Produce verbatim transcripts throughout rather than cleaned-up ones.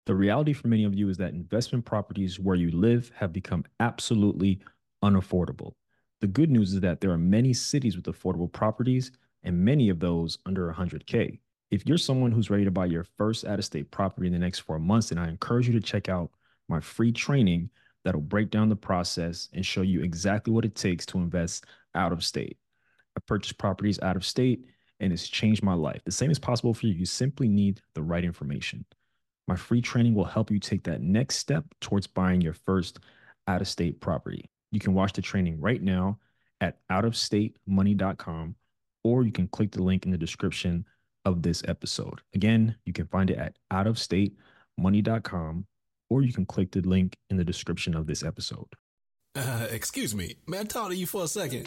The reality for many of you is that investment properties where you live have become absolutely unaffordable. The good news is that there are many cities with affordable properties and many of those under one hundred K. If you're someone who's ready to buy your first out of state property in the next four months, then I encourage you to check out my free training that'll break down the process and show you exactly what it takes to invest out of state. I purchased properties out of state and it's changed my life. The same is possible for you. You simply need the right information. My free training will help you take that next step towards buying your first out of state property. You can watch the training right now at out of state money dot com, or you can click the link in the description of this episode. Again, you can find it at out of state money dot com, or you can click the link in the description of this episode. Uh, excuse me, may I talk to you for a second?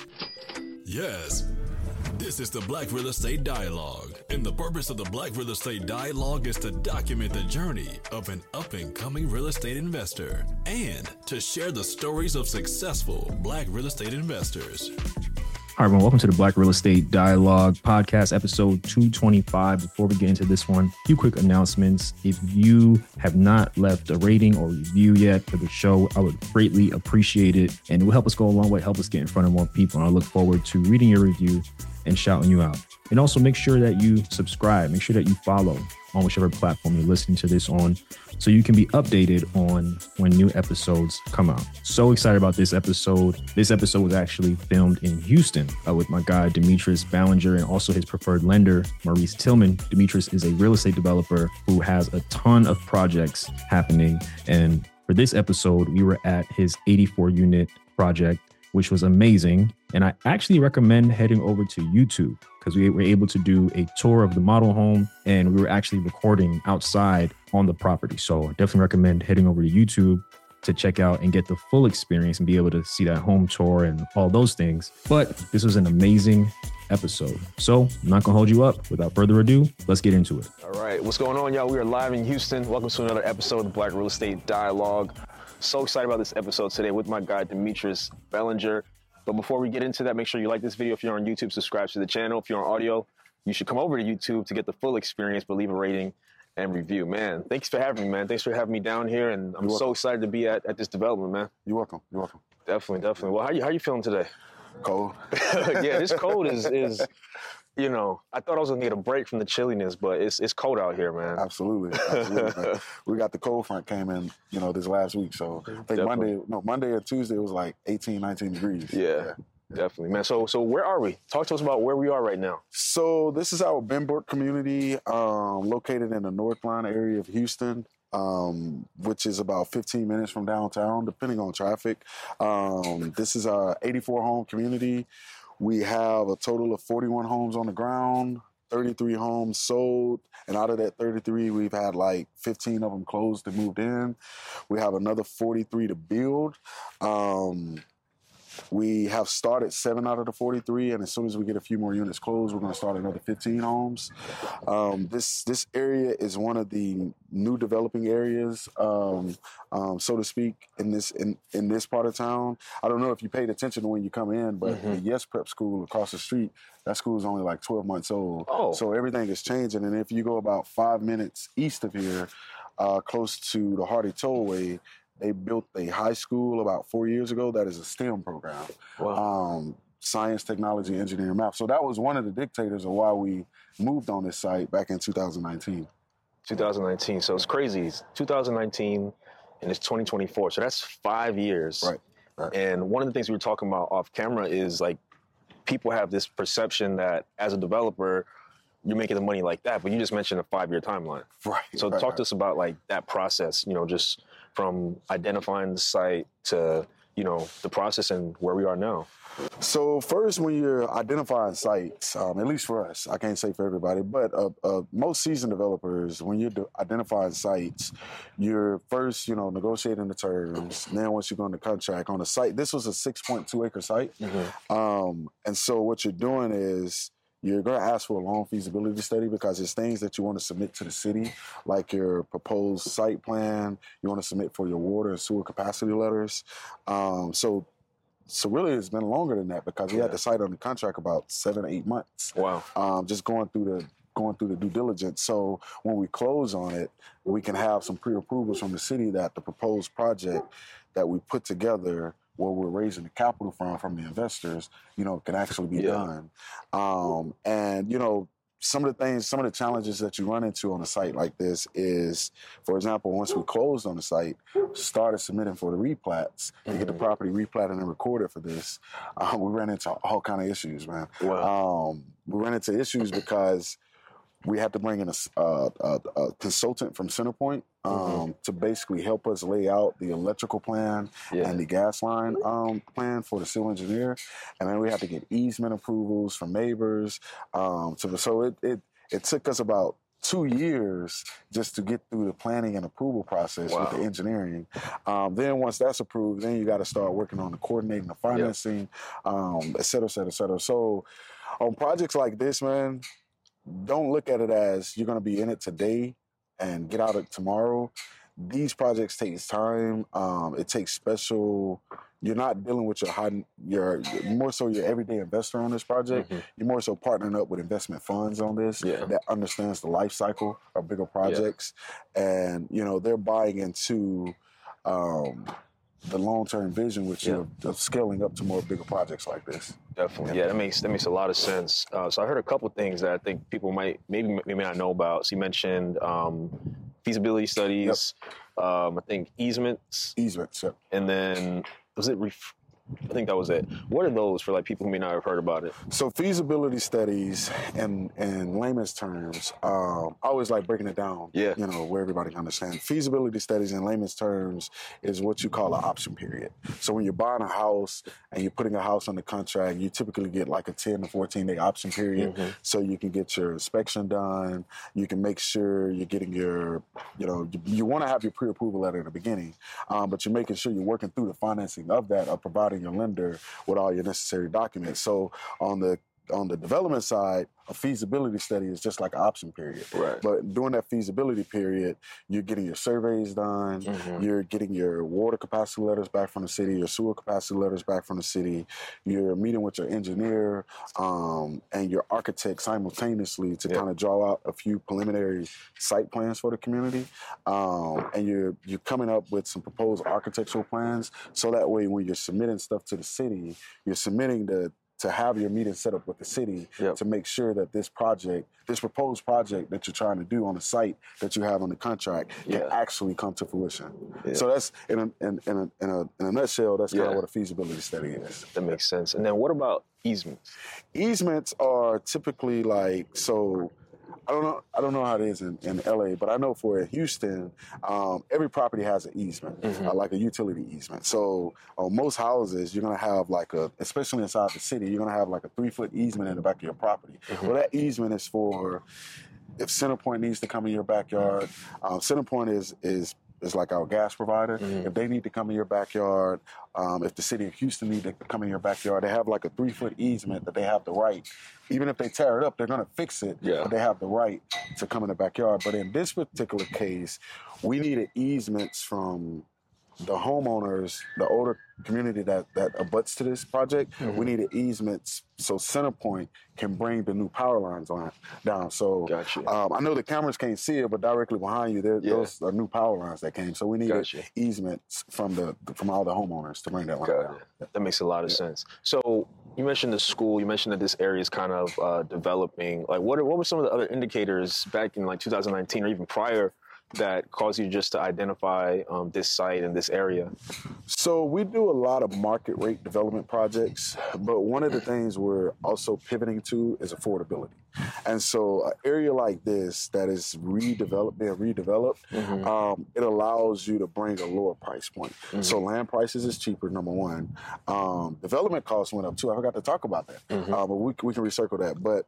Yes. This is the Black Real Estate Dialogue, and the purpose of the Black Real Estate Dialogue is to document the journey of an up-and-coming real estate investor and to share the stories of successful Black real estate investors. All right, everyone, welcome to the Black Real Estate Dialogue podcast, episode two twenty-five. Before we get into this one, a few quick announcements. If you have not left a rating or review yet for the show, I would greatly appreciate it, and it will help us go a long way, help us get in front of more people, and I look forward to reading your review and shouting you out. And also make sure that you subscribe, make sure that you follow on whichever platform you're listening to this on, so you can be updated on when new episodes come out. So excited about this episode. This episode was actually filmed in Houston uh, with my guy, Demetrius Ballinger, and also his preferred lender, Maurice Tillman. Demetrius is a real estate developer who has a ton of projects happening. And for this episode, we were at his eighty-four unit project, which was amazing. And I actually recommend heading over to YouTube because we were able to do a tour of the model home and we were actually recording outside on the property. So I definitely recommend heading over to YouTube to check out and get the full experience and be able to see that home tour and all those things. But this was an amazing episode. So I'm not gonna hold you up. Without further ado, let's get into it. All right, what's going on, y'all? We are live in Houston. Welcome to another episode of the Black Real Estate Dialogue. So excited about this episode today with my guy, Demetrius Ballinger. But before we get into that, make sure you like this video. If you're on YouTube, subscribe to the channel. If you're on audio, you should come over to YouTube to get the full experience, but leave a rating and review. Man, thanks for having me, man. Thanks for having me down here, and I'm so excited to be at, at this development, man. You're welcome. You're welcome. Definitely, definitely. Well, how you how you feeling today? Cold. Yeah, this cold is is. You know, I thought I was gonna get a break from the chilliness, but it's it's cold out here, man. Absolutely, absolutely. Man. We got the cold front came in, you know, this last week. So I think definitely. Monday, no, Monday and Tuesday it was like eighteen, nineteen degrees. Yeah, yeah, definitely, man. So so where are we? Talk to us about where we are right now. So this is our Benbrook community, um, located in the North Line area of Houston. Um, which is about fifteen minutes from downtown, depending on traffic. Um, this is our eighty-four home community. We have a total of forty-one homes on the ground, thirty-three homes sold, and out of that thirty-three, we've had like fifteen of them closed and moved in. We have another forty-three to build. Um, we have started seven out of the forty-three, and as soon as we get a few more units closed, we're going to start another fifteen homes. Um, this this area is one of the new developing areas, um, um, so to speak, in this in, in this part of town. I don't know if you paid attention when you come in, but mm-hmm. the Yes Prep School across the street, that school is only like twelve months old. Oh. So everything is changing, and if you go about five minutes east of here, uh, close to the Hardy Tollway, they built a high school about four years ago that is a STEM program. Wow. Um, science, technology, engineering, math. So that was one of the dictators of why we moved on this site back in two thousand nineteen. two thousand nineteen. So it's crazy. It's two thousand nineteen and it's twenty twenty-four. So that's five years. Right. right. And one of the things we were talking about off camera is like people have this perception that as a developer, you're making the money like that, but you just mentioned a five-year timeline. Right. So right, talk right. to us about like that process, you know, just from identifying the site to, you know, the process and where we are now. So first, when you're identifying sites, um, at least for us, I can't say for everybody, but uh, uh, most seasoned developers, when you're de- identifying sites, you're first, you know, negotiating the terms. And then once you go into contract on a site, this was a six point two acre site. Mm-hmm. Um, and so what you're doing is you're going to ask for a loan feasibility study because there's things that you want to submit to the city, like your proposed site plan. You want to submit for your water and sewer capacity letters. Um, so So really, it's been longer than that because we yeah. had the site under contract about seven, eight months. Wow. Um, just going through the going through the due diligence. So when we close on it, we can have some pre-approvals from the city that the proposed project that we put together, where we're raising the capital from from the investors, you know, can actually be Yeah. done. Um, and you know, some of the things, some of the challenges that you run into on a site like this is, for example, once we closed on the site, started submitting for the replats, to get the property replatted and recorded for this, uh, we ran into all kind of issues, man. Wow. Um, we ran into issues because we had to bring in a, s- uh, a, a consultant from Centerpoint um, Mm-hmm. to basically help us lay out the electrical plan Yeah. and the gas line um, plan for the civil engineer, and then we had to get easement approvals from neighbors. Um, so so it, it it took us about two years just to get through the planning and approval process with Wow. the engineering. Um, then once that's approved, then you got to start working on the coordinating, the financing, um, et cetera, et cetera, et cetera. So on projects like this, man, don't look at it as you're going to be in it today and get out of it tomorrow. These projects takes time. Um, it takes special. You're not dealing with your high, your more so your everyday investor on this project. Mhm. You're more so partnering up with investment funds on this Yeah. that understands the life cycle of bigger projects, and you know they're buying into um, the long-term vision, which Yeah. of, of scaling up to more bigger projects like this. Definitely, yeah, that makes that makes a lot of sense. Uh, so I heard a couple things that I think people might maybe maybe not know about. So you mentioned um, feasibility studies, um, I think easements, Easements. Yep. and then was it? Ref- I think that was it. What are those for like people who may not have heard about it? So feasibility studies, in in layman's terms, um, I always like breaking it down. Yeah. You know, where everybody can understand. Feasibility studies in layman's terms is what you call an option period. So when you're buying a house and you're putting a house under contract, you typically get like a ten to fourteen day option period, Mhm. so you can get your inspection done. You can make sure you're getting your, you know, you, you want to have your pre-approval letter in the beginning, um, but you're making sure you're working through the financing of that, or providing your lender with all your necessary documents. So on the on the development side, a feasibility study is just like an option period. Right. But during that feasibility period, you're getting your surveys done, Mhm. you're getting your water capacity letters back from the city, your sewer capacity letters back from the city, you're meeting with your engineer um, and your architect simultaneously to Yeah. kind of draw out a few preliminary site plans for the community. Um, and you're you're coming up with some proposed architectural plans, so that way when you're submitting stuff to the city, you're submitting the to have your meeting set up with the city Yep. to make sure that this project, this proposed project that you're trying to do on the site that you have on the contract can Yeah. actually come to fruition. Yeah. So that's in a, in, in, a, in, a, in a nutshell, that's kind Yeah. of what a feasibility study is. That makes sense. And then what about easements? Easements are typically like, so I don't know. I don't know how it is in, in L A, but I know for Houston, um, every property has an easement, Mhm. uh, like a utility easement. So on most houses, you're gonna have like a, especially inside the city, you're gonna have like a three foot easement in the back of your property. Mhm. Well, that easement is for if Centerpoint needs to come in your backyard. Um, Centerpoint is is is like our gas provider. Mhm. If they need to come in your backyard, um, if the city of Houston need to come in your backyard, they have like a three foot easement that they have the right. Even if they tear it up, they're going to fix it. Yeah. But they have the right to come in the backyard. But in this particular case, we needed easements from the homeowners, the older community that, that abuts to this project. Mhm. We needed easements so Centerpoint can bring the new power lines on down. So Gotcha. um, I know the cameras can't see it, but directly behind you, there, Yeah. those are new power lines that came. So we needed Gotcha. easements from the from all the homeowners to bring that line Got down. it. That makes a lot of sense. So you mentioned the school. You mentioned that this area is kind of uh, developing. Like, what are, what were some of the other indicators back in like two thousand nineteen or even prior that caused you just to identify um, this site and this area? So we do a lot of market rate development projects, but one of the things we're also pivoting to is affordability. And so an area like this that is redeveloped, being redeveloped, Mhm. um, it allows you to bring a lower price point. Mhm. So land prices is cheaper, number one. Um, development costs went up too. I forgot to talk about that, Mhm. uh, but we, we can recircle that. But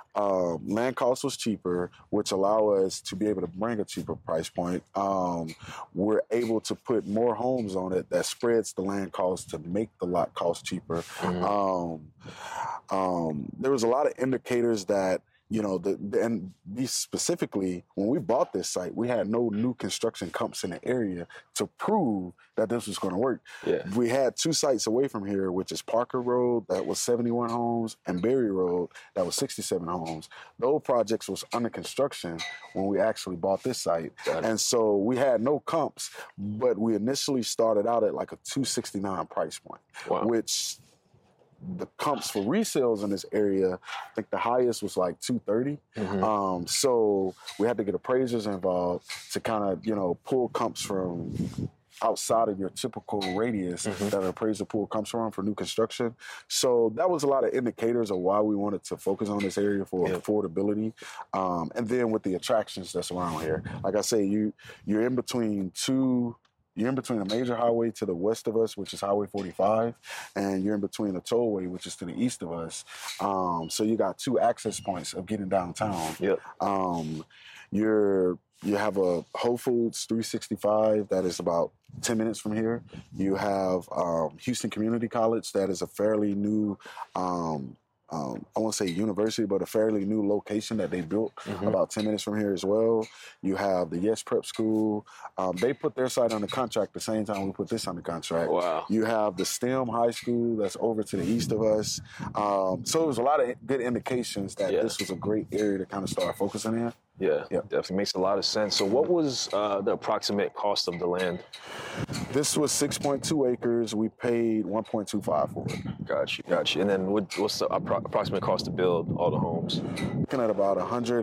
um, land cost was cheaper, which allow us to be able to bring a cheaper price point. Um, we're able to put more homes on it that spreads the land cost to make the lot cost cheaper. Mhm. Um, um, there was a lot of indicators that you know, the, the and be specifically, when we bought this site, we had no new construction comps in the area to prove that this was going to work. Yeah. We had two sites away from here, which is Parker Road, that was seventy-one homes, and Berry Road, that was sixty-seven homes. Those projects was under construction when we actually bought this site. And so we had no comps, but we initially started out at like a two sixty-nine price point, wow. which the comps for resales in this area, I think the highest was like two thirty. Mm-hmm. Um, so we had to get appraisers involved to kind of, you know, pull comps from outside of your typical radius mm-hmm. that an appraiser pool comes from for new construction. So that was a lot of indicators of why we wanted to focus on this area for yeah. affordability. Um, and then with the attractions that's around here. Like I say, you, you're in between two... You're in between a major highway to the west of us, which is Highway forty-five, and you're in between a tollway, which is to the east of us. Um, so you got two access points of getting downtown. Yep. Um, you're you have a Whole Foods three sixty-five that is about ten minutes from here. You have um, Houston Community College that is a fairly new. Um, Um, I won't say university, but a fairly new location that they built mm-hmm. about ten minutes from here as well. You have the Yes Prep School. Um, they put their site under contract the same time we put this under contract. Wow. You have the STEM High School that's over to the east of us. Um, so it was a lot of good indications that yeah. this was a great area to kind of start focusing in. Yeah, yep. definitely makes a lot of sense. So what was uh, the approximate cost of the land? This was six point two acres. We paid one point two five for it. Got you, got you. And then what, what's the appro- approximate cost to build all the homes? Looking at about one hundred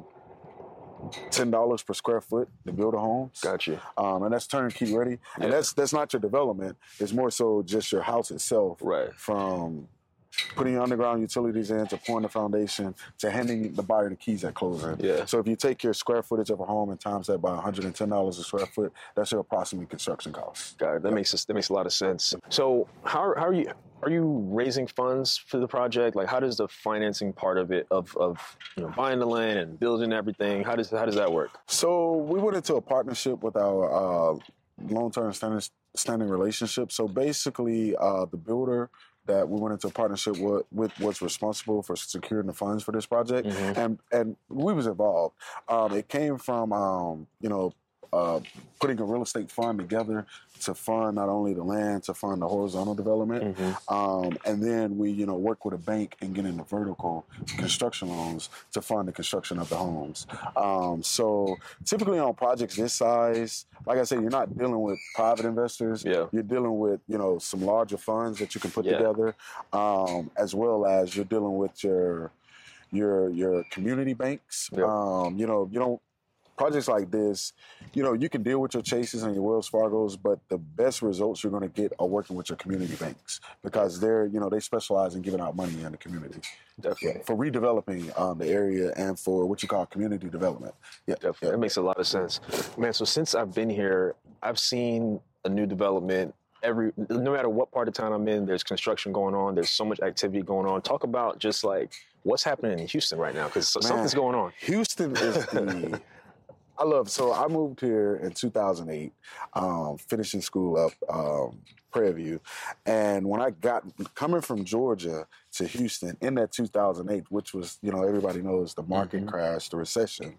ten dollars per square foot to build a home. Got you. Um, and that's turnkey ready. Yeah. And that's that's not your development. It's more so just your house itself. Right. From putting your underground utilities in, to pouring the foundation, to handing the buyer the keys at closing. Yeah. So if you take your square footage of a home and times that by one hundred ten dollars a square foot, that's your approximate construction cost. Got it. That yep. makes that makes a lot of sense. So how how are you are you raising funds for the project? Like, how does the financing part of it of of you know buying the land and building everything? How does how does that work? So we went into a partnership with our uh, long-term standing standing relationship. So basically, uh, the builder that we went into a partnership with, with was responsible for securing the funds for this project, mm-hmm. and and we was involved. Um, it came from um, you know uh, putting a real estate fund together to fund not only the land, to fund the horizontal development, mm-hmm. um, and then we you know work with a bank and get into vertical construction loans to fund the construction of the homes. Um, so typically on projects this size, like I said, you're not dealing with private investors. Yeah. You're dealing with, you know, some larger funds that you can put yeah. together, um, as well as you're dealing with your your your community banks. Yeah. Um, you know, you don't projects like this, you know, you can deal with your Chases and your Wells Fargos, but the best results you're going to get are working with your community banks, because they're, you know, they specialize in giving out money in the community. Definitely. For redeveloping um, the area and for what you call community development. Yeah, definitely. Yeah. That makes a lot of sense. Man, so since I've been here, I've seen a new development. Every no matter what part of town I'm in, there's construction going on. There's so much activity going on. Talk about just like what's happening in Houston right now, because something's going on. Houston is the... I love, so I moved here in two thousand eight, um, finishing school up, um, Prairie View. And when I got, coming from Georgia to Houston in that two thousand eight, which was, you know, everybody knows the market mm-hmm. crash, the recession,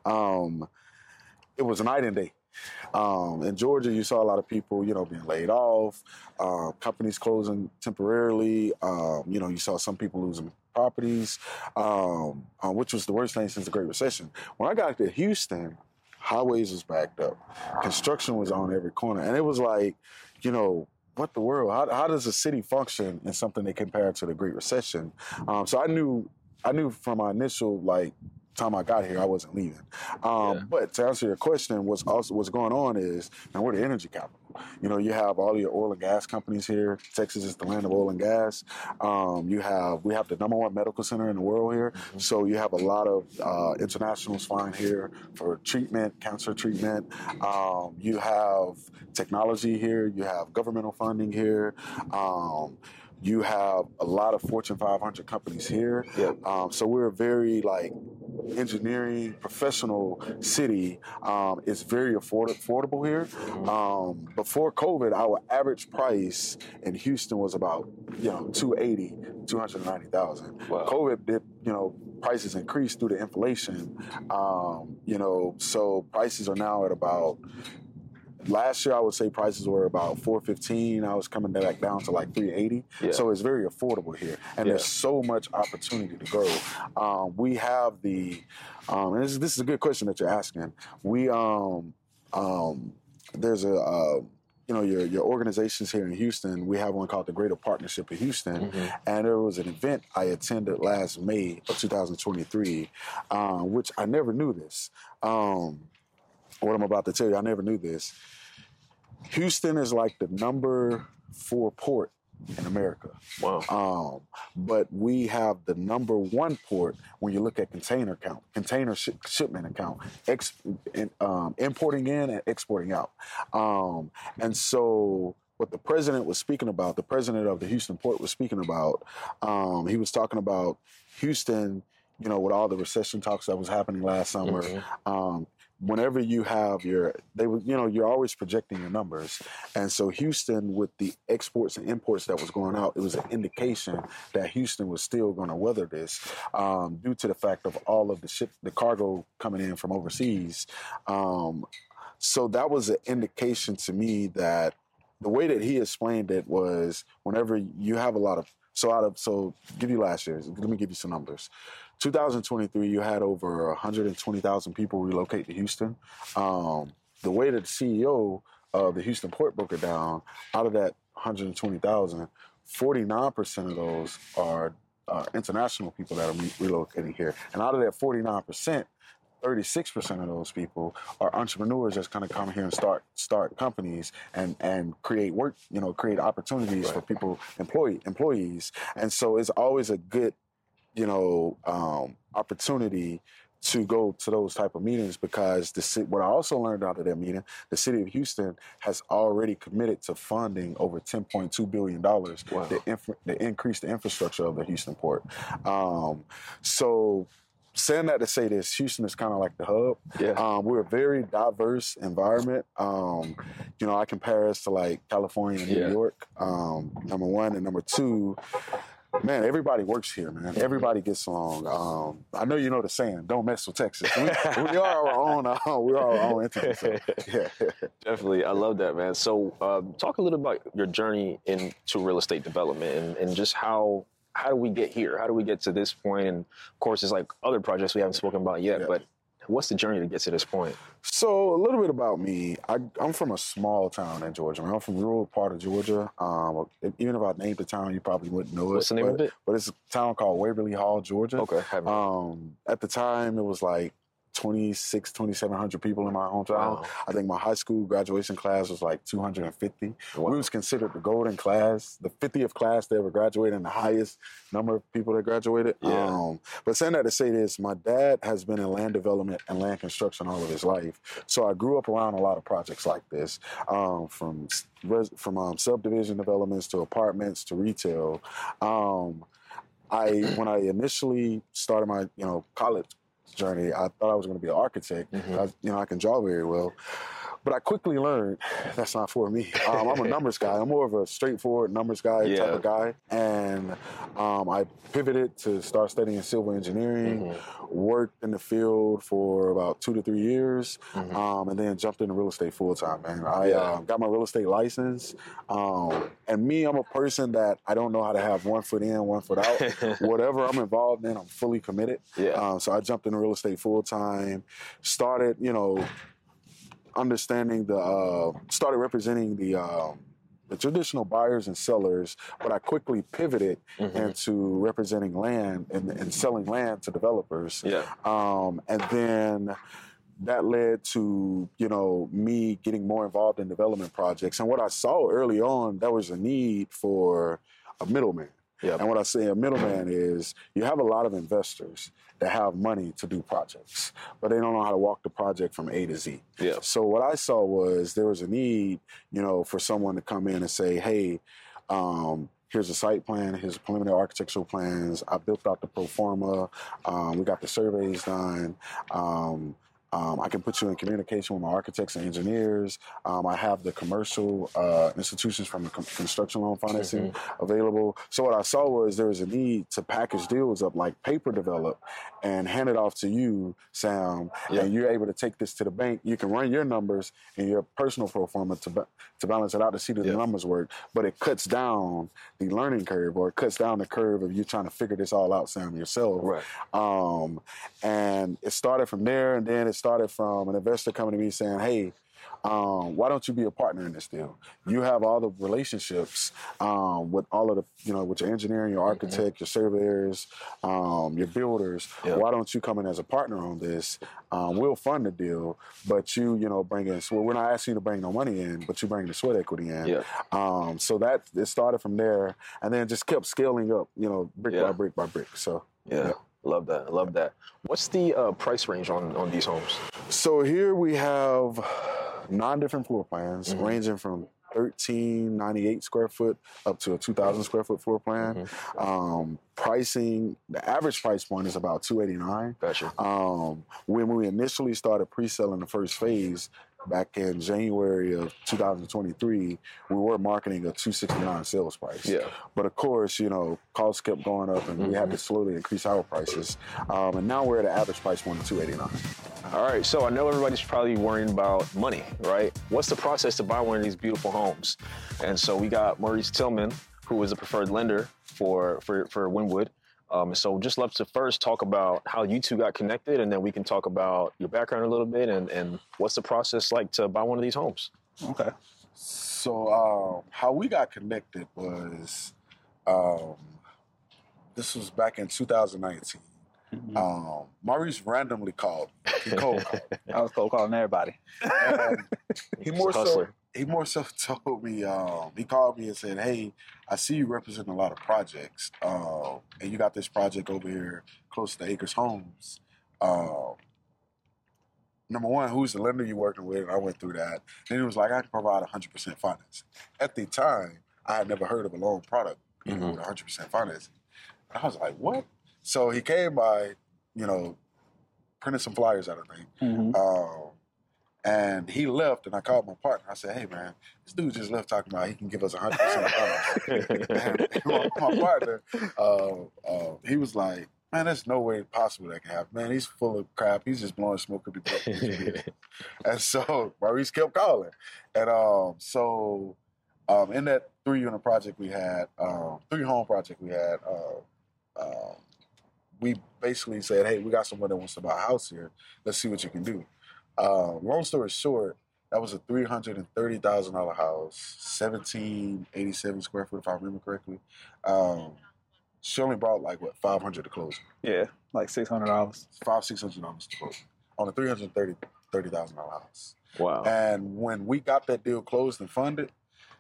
um, it was night and day. Um, in Georgia, you saw a lot of people, you know, being laid off, uh, companies closing temporarily. Um, you know, you saw some people losing properties, um, uh, which was the worst thing since the Great Recession. When I got to Houston, highways was backed up. Construction was on every corner. And it was like, you know, what the world? How, how does a city function in something that compared to the Great Recession? Um, so I knew, I knew from my initial, like, time I got here, I wasn't leaving. Um, yeah. But to answer your question, what's also what's going on is, and we're the energy capital. You know, you have all your oil and gas companies here. Texas is the land of oil and gas. Um, you have we have the number one medical center in the world here. Mm-hmm. So you have a lot of uh, internationals flying here for treatment, cancer treatment. Um, you have technology here. You have governmental funding here. Um, You have a lot of Fortune five hundred companies here. Yeah. Um, so we're a very like engineering professional city. Um, it's very afford- affordable here. Um, before COVID, our average price in Houston was about, you know, two eighty, two ninety thousand. Wow. COVID did, you know, prices increased due to inflation. Um, you know, so prices are now at about, last year I would say prices were about four fifteen. I was coming back down to like three eighty. Yeah. So it's very affordable here, and Yeah. there's so much opportunity to grow. Um, we have the, um, and this, this is a good question that you're asking. We um, um, there's a. Uh, you know, your your organizations here in Houston, we have one called the Greater Partnership of Houston, Mm-hmm. and there was an event I attended last May of two thousand twenty-three, um, which I never knew this. Um, what I'm about to tell you, I never knew this. Houston is like the number four port in America. Wow. Um, but we have the number one port when you look at container count, container sh- shipment account, ex- in, um, importing in and exporting out. Um, and so what the president was speaking about, the president of the Houston port was speaking about, um, he was talking about Houston, you know, with all the recession talks that was happening last summer. Mm-hmm. Um, whenever you have your, they were, you know, you're always projecting your numbers. And so Houston, with the exports and imports that was going out, it was an indication that Houston was still going to weather this um, due to the fact of all of the ship, the cargo coming in from overseas. Um, so that was an indication to me that the way that he explained it was whenever you have a lot of, so out of, so give you last year's, let me give you some numbers. two thousand twenty-three, you had over one hundred twenty thousand people relocate to Houston. Um, the way that the C E O of the Houston Port broke it down, out of that one hundred twenty thousand, forty-nine percent of those are uh, international people that are re- relocating here. And out of that forty-nine percent, thirty-six percent of those people are entrepreneurs that's going to come here and start start companies and, and create work, you know, create opportunities Right. for people, employee employees. And so it's always a good, you know, um, opportunity to go to those type of meetings, because the ci- what I also learned out of that meeting, the city of Houston has already committed to funding over ten point two billion dollars Wow. to, inf- to increase the infrastructure of the Houston port. Um, so saying that to say this, Houston is kind of like the hub. Yeah. Um, we're a very diverse environment. Um, you know, I compare us to like California and New Yeah. York, um, number one. And number two, man, everybody works here, man. Everybody gets along. Um, I know you know the saying, don't mess with Texas. We, we are our own, uh, we are our own entity. So, yeah. Definitely. I love that, man. So um, talk a little about your journey into real estate development and, and just how how do we get here? How do we get to this point? And of course, there's like other projects we haven't spoken about yet, Yeah. but what's the journey to get to this point? So a little bit about me. I, I'm from a small town in Georgia. I'm from a rural part of Georgia. Um, even if I named the town, you probably wouldn't know it. What's the name but, of it? But it's a town called Waverly Hall, Georgia. Okay. haven't- Um, at the time, it was like twenty-six, twenty-seven hundred people in my hometown. Wow. I think my high school graduation class was like two hundred fifty. Wow. We was considered the golden class, the fiftieth class to ever graduate, and the highest number of people that graduated. Yeah. Um, but saying that to say this, my dad has been in land development and land construction all of his life. So I grew up around a lot of projects like this, um, from res- from um, subdivision developments to apartments to retail. Um, I when I initially started my you know college journey, I thought I was going to be an architect. Mhm. I, you know, I can draw very well. But I quickly learned that's not for me. Um, I'm a numbers guy. I'm more of a straightforward numbers guy Yeah. type of guy. And um, I pivoted to start studying civil engineering, Mhm. worked in the field for about two to three years, Mhm. um, and then jumped into real estate full time, man. I Yeah. uh, got my real estate license. Um, and me, I'm a person that I don't know how to have one foot in, one foot out. Whatever I'm involved in, I'm fully committed. Yeah. Um, so I jumped into real estate full time, started, you know, understanding the, uh, started representing the, um, the traditional buyers and sellers, but I quickly pivoted Mhm. into representing land and, and selling land to developers. Yeah. Um, and then that led to, you know, me getting more involved in development projects. And what I saw early on, there was a need for a middleman. Yeah. And what I say a middleman is you have a lot of investors that have money to do projects, but they don't know how to walk the project from A to Z. Yeah. So what I saw was there was a need, you know, for someone to come in and say, hey, um, here's a site plan, here's preliminary architectural plans. I built out the pro forma. Um, we got the surveys done. Um, Um, I can put you in communication with my architects and engineers. Um, I have the commercial uh, institutions from the com- construction loan financing mm-hmm. available. So what I saw was there was a need to package deals up like paper develop and hand it off to you, Sam, yeah. and you're able to take this to the bank. You can run your numbers in your personal pro forma to, ba- to balance it out to see that yeah. the numbers work, but it cuts down the learning curve or it cuts down the curve of you trying to figure this all out, Sam, yourself. Right. Um, and it started from there, and then it started from an investor coming to me saying, hey, um, why don't you be a partner in this deal? You have all the relationships um, with all of the, you know, with your engineering, your architect, mm-hmm. your surveyors, um, your builders. Yeah. Why don't you come in as a partner on this? Um, we'll fund the deal, but you, you know, bring in, so we're not asking you to bring no money in, but you bring the sweat equity in. Yeah. Um, so that, it started from there and then just kept scaling up, you know, brick yeah. by brick by brick. So, yeah. yeah. Love that. I love that. What's the uh, price range on, on these homes? So here we have nine different floor plans mm-hmm. ranging from thirteen ninety-eight square foot up to a two thousand square foot floor plan. Mm-hmm. Um, pricing, the average price point is about two eighty-nine. Gotcha. Um, when we initially started pre-selling the first phase, back in January of two thousand twenty-three, we were marketing a two sixty-nine sales price. Yeah. But of course, you know, costs kept going up and mm-hmm. we had to slowly increase our prices. Um, and now we're at an average price point of two eighty-nine. All right, so I know everybody's probably worrying about money, right? What's the process to buy one of these beautiful homes? And so we got Maurice Tillman, who is a preferred lender for, for, for Wynwood. Um, so just love to first talk about how you two got connected, and then we can talk about your background a little bit and, and what's the process like to buy one of these homes. Okay. So um, how we got connected was, um, this was back in two thousand nineteen. Mm-hmm. Um, Maurice randomly called. He cold called. I was cold calling everybody. And he more so he more so told me. Um, he called me and said, "Hey, I see you represent a lot of projects, uh, and you got this project over here close to Acres Homes. Uh, number one, who's the lender you're working with?" And I went through that. Then he was like, "I can provide one hundred percent financing." At the time, I had never heard of a loan product you know, mm-hmm. with one hundred percent financing. And I was like, "What?" So he came by, you know, printed some flyers out, I think. Mm-hmm. Um, and he left, and I called my partner. I said, "Hey, man, this dude just left talking about he can give us one hundred percent financing." my, my partner, uh, uh, he was like, "Man, there's no way possible that can happen. Man, he's full of crap. He's just blowing smoke up the butt." And so Maurice kept calling. And um, so um, in that three-unit project we had, um, three-home project we had, uh, um, we basically said, "Hey, we got someone that wants to buy a house here. Let's see what you can do." Uh, long story short, that was a three hundred thirty thousand dollars house, seventeen eighty-seven square foot, if I remember correctly. Um, she only brought like, what, five hundred to close. Yeah, like six hundred dollars. Five, six hundred dollars to close on a three hundred thirty thousand dollars house. Wow. And when we got that deal closed and funded,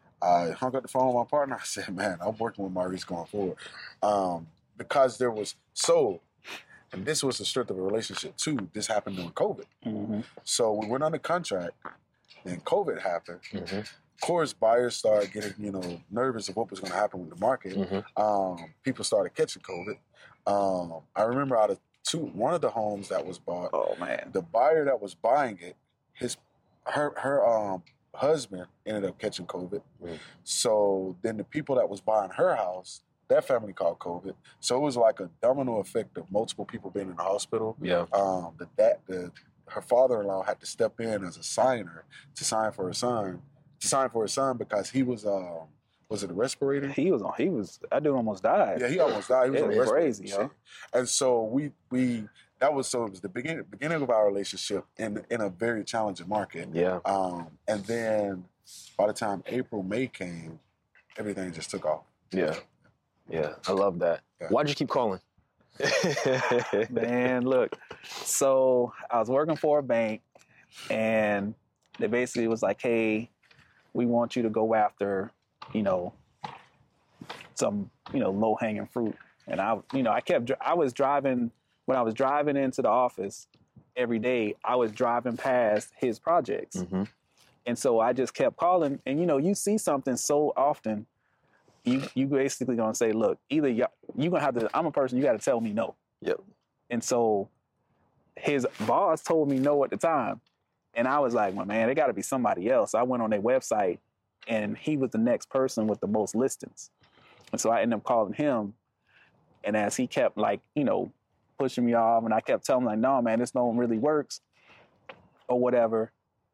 I hung up the phone with my partner. I said, "Man, I'm working with Maurice going forward." Um, because there was so, and this was the strength of a relationship too, this happened during COVID. Mm-hmm. So we went under contract, then COVID happened. Mm-hmm. Of course, buyers started getting, you know, nervous of what was going to happen with the market. Mm-hmm. Um, people started catching COVID. Um, I remember out of two, one of the homes that was bought, oh man, the buyer that was buying it, his, her, her um, husband ended up catching COVID. Mm-hmm. So then the people that was buying her house, that family caught COVID. So it was like a domino effect of multiple people being in the hospital. Yeah. Um, the, that, the, her father-in-law had to step in as a signer to sign for her son, to sign for his son because he was, um, was it a respirator? He was on, he was, that dude almost died. Yeah, he almost died. He was it on a was respirator. Crazy, yo. And so we, we, that was, so it was the beginning, beginning of our relationship in, in a very challenging market. Yeah. Um, and then by the time April, May came, everything just took off. Yeah. Yeah, I love that. Yeah. Why'd you keep calling? Man, look. So I was working for a bank, and they basically was like, "Hey, we want you to go after, you know, some, you know, low hanging fruit." And I, you know, I kept, I was driving when I was driving into the office every day. I was driving past his projects, mm-hmm. and so I just kept calling. And you know, you see something so often. you you basically gonna say, look, either you you gonna have to. I'm a person. You got to tell me no. Yep. And so his boss told me no at the time, and I was like, well, man, it got to be somebody else. So I went on their website, and he was the next person with the most listings. And so I ended up calling him, and as he kept like you know pushing me off, and I kept telling him like, no, man, this no one really works, or whatever.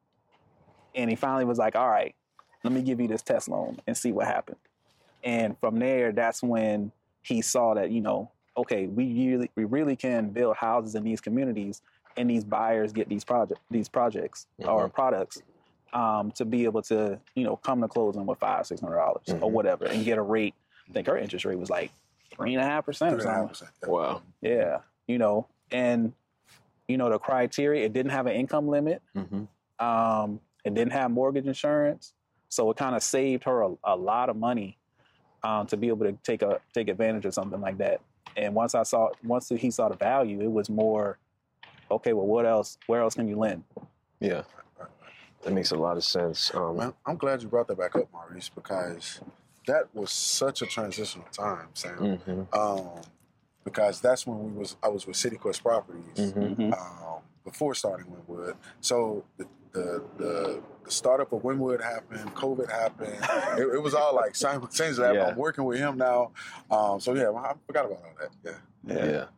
And he finally was like, all right, let me give you this test loan and see what happened. And from there, that's when he saw that, you know, okay, we really, we really can build houses in these communities, and these buyers get these project, these projects mm-hmm. or products um, to be able to, you know, come to closing with five, six hundred dollars mm-hmm. or whatever, and get a rate. I think her interest rate was like three and a half percent or something. Wow. Yeah, you know, and you know the criteria. It didn't have an income limit. Mm-hmm. Um, it didn't have mortgage insurance, so it kind of saved her a, a lot of money um, to be able to take a take advantage of something like that. And once I saw, once he saw the value, it was more, okay, well, what else? Where else can you lend? Yeah, that makes a lot of sense. Um, Man, I'm glad you brought that back up, Maurice, because that was such a transitional time, Sam. Mm-hmm. Um, because that's when we was I was with City Quest Properties mm-hmm. um, before starting Wynwood. So the the, the the startup of Wynwood happened, COVID happened. it, it was all like simultaneously. Yeah. I'm working with him now. Um, so yeah, I forgot about all that. Yeah. yeah, yeah.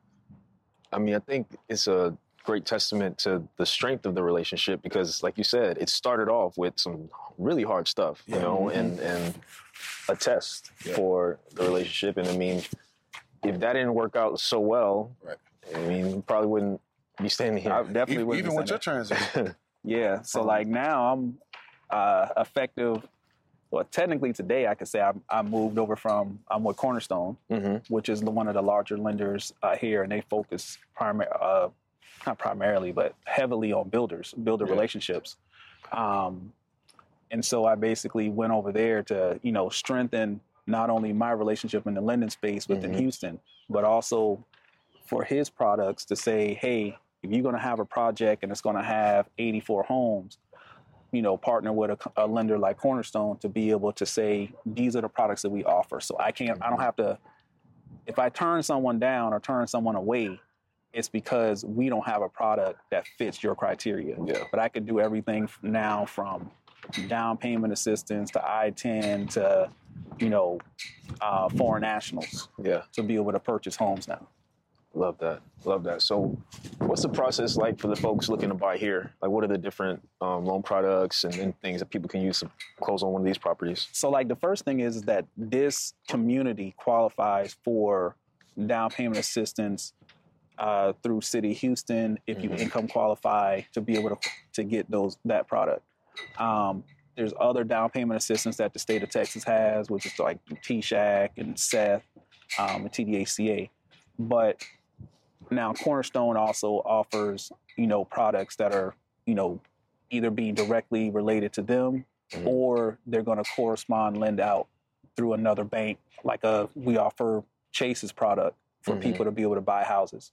I mean, I think it's a great testament to the strength of the relationship because, like you said, it started off with some really hard stuff, you yeah. know, mm-hmm. and and a test yeah. for the relationship. And I mean, if that didn't work out so well, right. I mean, you probably wouldn't be standing here. I definitely even, wouldn't. Even with your transition. Yeah. So like now I'm uh, effective. Well, technically today I could say I, I moved over from, I'm with Cornerstone, mm-hmm. which is the, one of the larger lenders uh, here. And they focus primar- uh, not primarily, but heavily on builders, builder yeah. relationships. Um, and so I basically went over there to, you know, strengthen not only my relationship in the lending space within mm-hmm. Houston, but also for his products to say, hey, if you're going to have a project and it's going to have eighty-four homes, you know, partner with a, a lender like Cornerstone to be able to say, these are the products that we offer. So I can't, I don't have to, if I turn someone down or turn someone away, it's because we don't have a product that fits your criteria. Yeah. But I could do everything now from down payment assistance to I ten to, you know, uh, foreign nationals yeah. to be able to purchase homes now. Love that. Love that. So what's the process like for the folks looking to buy here? Like what are the different um, loan products and, and things that people can use to close on one of these properties? So like the first thing is that this community qualifies for down payment assistance uh, through City of Houston if you mm-hmm. income qualify to be able to, to get those that product. Um, there's other down payment assistance that the state of Texas has, which is like T S H A C and S E T um, and T D A C A. But now Cornerstone also offers, you know, products that are, you know, either being directly related to them mm-hmm. or they're going to correspond lend out through another bank. Like a, we offer Chase's product for mm-hmm. people to be able to buy houses.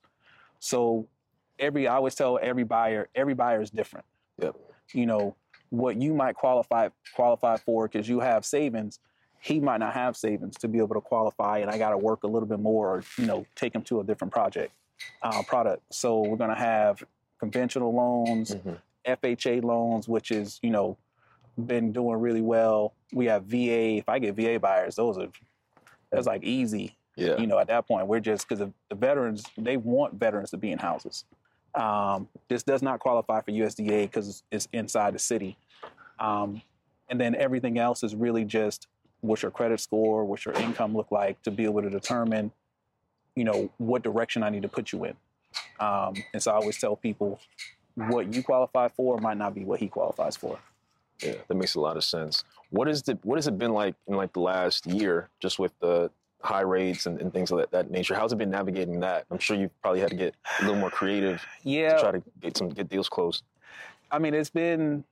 So every, I always tell every buyer, every buyer is different. Yep. You know, what you might qualify qualify for because you have savings, he might not have savings to be able to qualify, and I got to work a little bit more or, you know, take him to a different project, uh, product. So we're going to have conventional loans, mm-hmm. F H A loans, which is, you know, been doing really well. We have V A. If I get V A buyers, those are, that's like easy. Yeah. You know, at that point, we're just, because the veterans, they want veterans to be in houses. Um, this does not qualify for U S D A because it's inside the city. Um, and then everything else is really just what's your credit score, what's your income look like to be able to determine, you know, what direction I need to put you in. Um, and so I always tell people what you qualify for might not be what he qualifies for. Yeah, that makes a lot of sense. What is the, what has it been like in like the last year, just with the high rates and, and things of that, that nature? How's it been navigating that? I'm sure you've probably had to get a little more creative yeah. to try to get some get deals closed. I mean, it's been,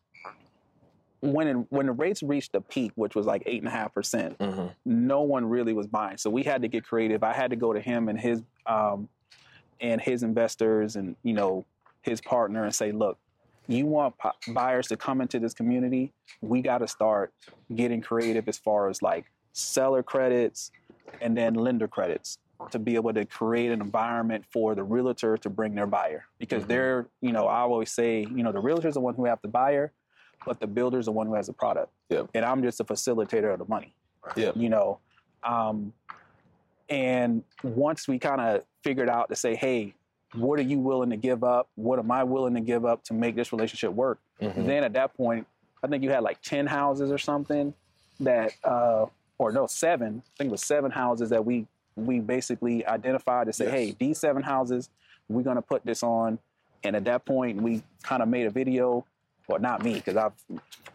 when it, when the rates reached the peak, which was like eight and a half percent, no one really was buying. So we had to get creative. I had to go to him and his um, and his investors and, you know, his partner and say, look, you want buyers to come into this community, we got to start getting creative as far as like seller credits, and then lender credits to be able to create an environment for the realtor to bring their buyer. Because mm-hmm. they're, you know, I always say, you know, the realtor's the one who have the buyer, but the builder's the one who has the product. Yep. And I'm just a facilitator of the money. Yep. You know, um, and once we kind of figured out to say, hey, what are you willing to give up? What am I willing to give up to make this relationship work? Mm-hmm. Then at that point, I think you had like ten houses or something that, uh, or no, seven. I think it was seven houses that we we basically identified to say, yes. hey, these seven houses, we're going to put this on. And at that point, we kind of made a video. Well, not me, because I've...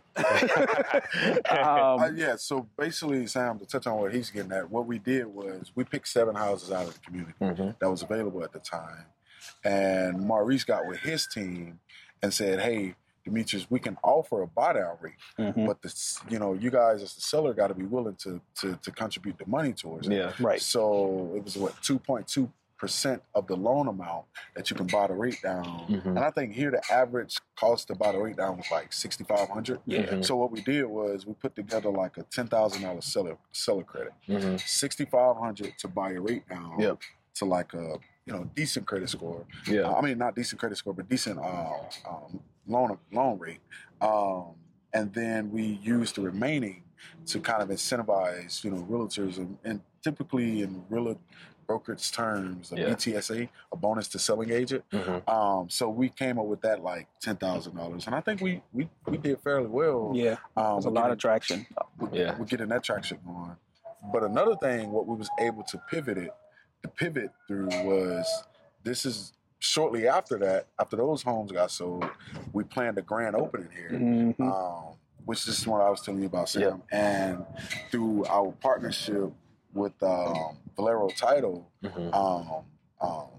um, uh, yeah, so basically, Sam, to touch on what he's getting at, what we did was we picked seven houses out of the community mm-hmm. that was available at the time. And Maurice got with his team and said, hey, Demetrius, we can offer a buy down rate, mm-hmm. but this, you know, you guys as the seller got to be willing to, to to contribute the money towards it. Yeah, right. So it was what two point two percent of the loan amount that you can buy the rate down. Mm-hmm. And I think here the average cost to buy the rate down was like sixty-five hundred dollars. Yeah. So what we did was we put together like a ten thousand dollars seller seller credit, mm-hmm. sixty-five hundred dollars to buy a rate down yep. to like a you know decent credit score. Yeah, uh, I mean not decent credit score, but decent uh, um, loan loan rate. Um, and then we used the remaining to kind of incentivize you know realtors and, and typically in real brokerage terms, a yeah. B T S A, a bonus to selling agent. Mm-hmm. Um, so we came up with that like ten thousand dollars, and I think we we, we did fairly well. Yeah, um, there's a lot getting, of traction. We, yeah, we're getting that traction going. But another thing, what we was able to pivot it, to pivot through was this is shortly after that, after those homes got sold, we planned a grand opening here. Mm-hmm. Um, which is what I was telling you about, Sam. Yeah. And through our partnership with um, Valero Title, mm-hmm. um, um,